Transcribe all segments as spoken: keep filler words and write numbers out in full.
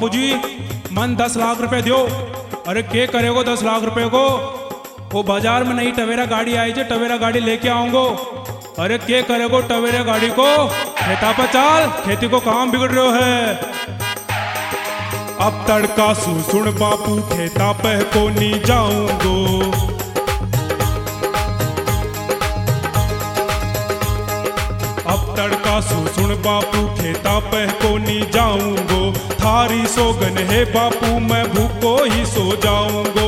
बापूजी मन दस लाख रुपए दो। अरे के करेगो दस लाख रुपए को? वो बाजार में नई टवेरा गाड़ी आई जे, टवेरा गाड़ी लेके आऊंगो। अरे के करेगो टवेरा गाड़ी को? खेता पर चाल, खेती को काम बिगड़ रहा है। अब तड़का सु सुन बापू खेता पे को नी जाऊंगो। अब तड़का सु सुन बापू खेता पे को नी जाऊंगो। थारी सोगन है बापू मैं भूखो ही सो जाऊंगो।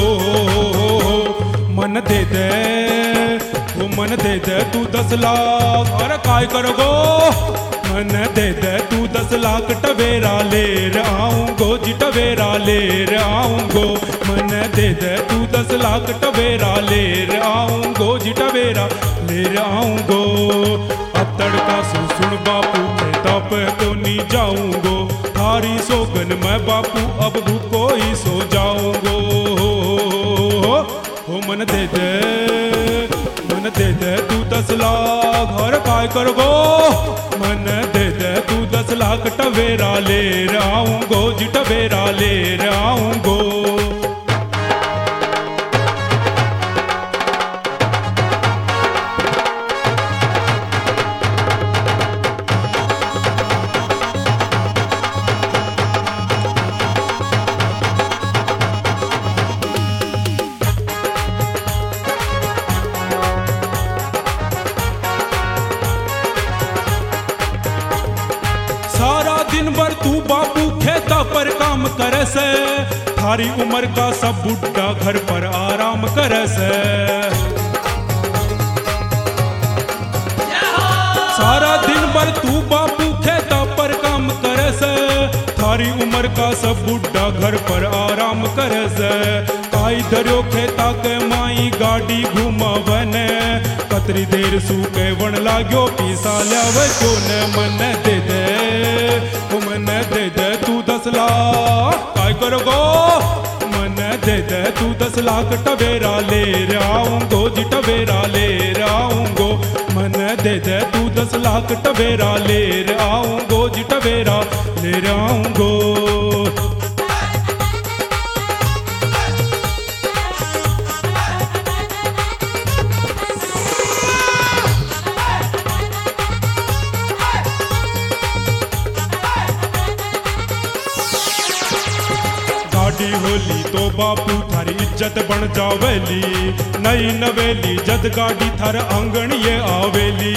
मन दे दे वो मन दे दे तू दस लाख। अरे काय करोगो? मन दे दे तू दस लाख टवेरा ले आऊंगो जी, टवेरा ले आऊंगो। मन दे दे तू दस लाख टवेरा ले आऊंगो जी, टवेरा ले आऊंगो। अब तड़का सु सुन बापू खेता पे तो नहीं जाऊंगो। थारी सोगन मैं बापू अब भूखो ही सो जाऊंगो। हो मन दे दे मन दे दे तू दस लाख। और काय करोगो? मन दे दे तू दस लाख टवेरा ले आऊंगो जी, टवेरा ले आऊंगो। सारा दिन भर तू बापू खेता पर काम करे से। थारी उम्र का सब बुढ़ा घर पर आराम करे से। सारा दिन भर तू बापू खेता पर काम करे से। थारी उम्र का सब बुढ़ा घर पर आराम करे से। काई धर्यो खेता के माई गाड़ी घुमावने। कतरी देर सूके वन लाग्यो पीसा ल्यावे क्यों न। मन दे दे वो मन दे दे तू दस लाख। काय करोगो? मन दे दे तू दस लाख टवेरा ले आऊंगो जी, टवेरा ले आऊंगो। मन दे दे तू दस लाख टवेरा ले आऊंगो जी, टवेरा ले आऊंगो। गाड़ी होली तो बापू थारी इज्जत बन जावेली। नई नवेली जद गाड़ी थार आंगन ये आवेली।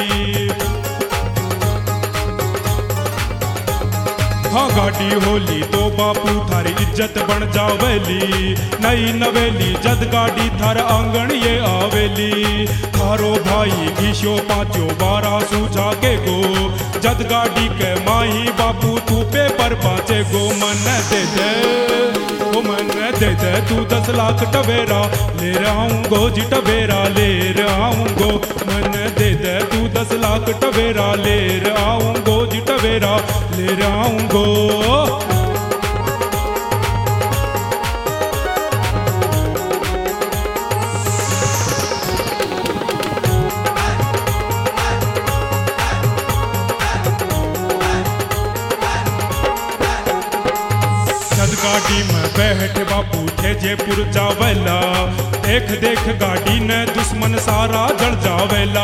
हाँ गाड़ी होली तो बापू थारी इज्जत बन जावेली। नई नवेली जद गाड़ी थार आंगन ये आवेली। थारो भाई घीशो पाँचो बारह सूझा के गो। जद गाड़ी के माही बापू तू पेपर पाचे गो। मन दे दे वो मन दे दे तू दस लाख टवेरा ले आऊंगो जी, टवेरा ले आऊंगो। मन दे दे तू दस लाख टवेरा ले आऊंगो जी, टवेरा ले आऊंगो। गाड़ी में बैठ बापू थे जयपुर जावेला। देख देख गाड़ी ने दुश्मन सारा जल जावेला।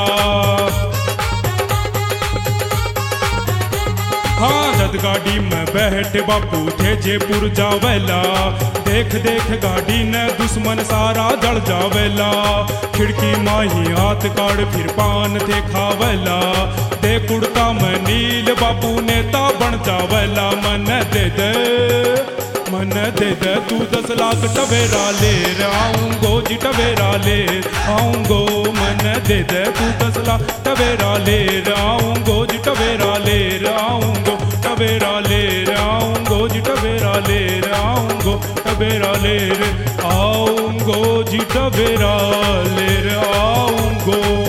हाँ जद गाड़ी में बैठ बापू थे जयपुर जावेला। देख देख गाड़ी ने दुश्मन सारा जल जावेला। खिड़की माही हाथ काड़ फिर पान थे खावेला। दे कुड़ता में नील बापू नेता बन जावेला। मन दे दे मन दे दे तू दस लाख टवेरा ले आऊंगो जी, टवेरा ले आऊंगो। मन दे दे तू दस लाख टवेरा ले आऊंगो जी, टवेरा ले आऊंगो। टवेरा ले आऊंगो जी, टवेरा ले आऊंगो। टवेरा ले आऊंगो जी, टवेरा ले आऊंगो।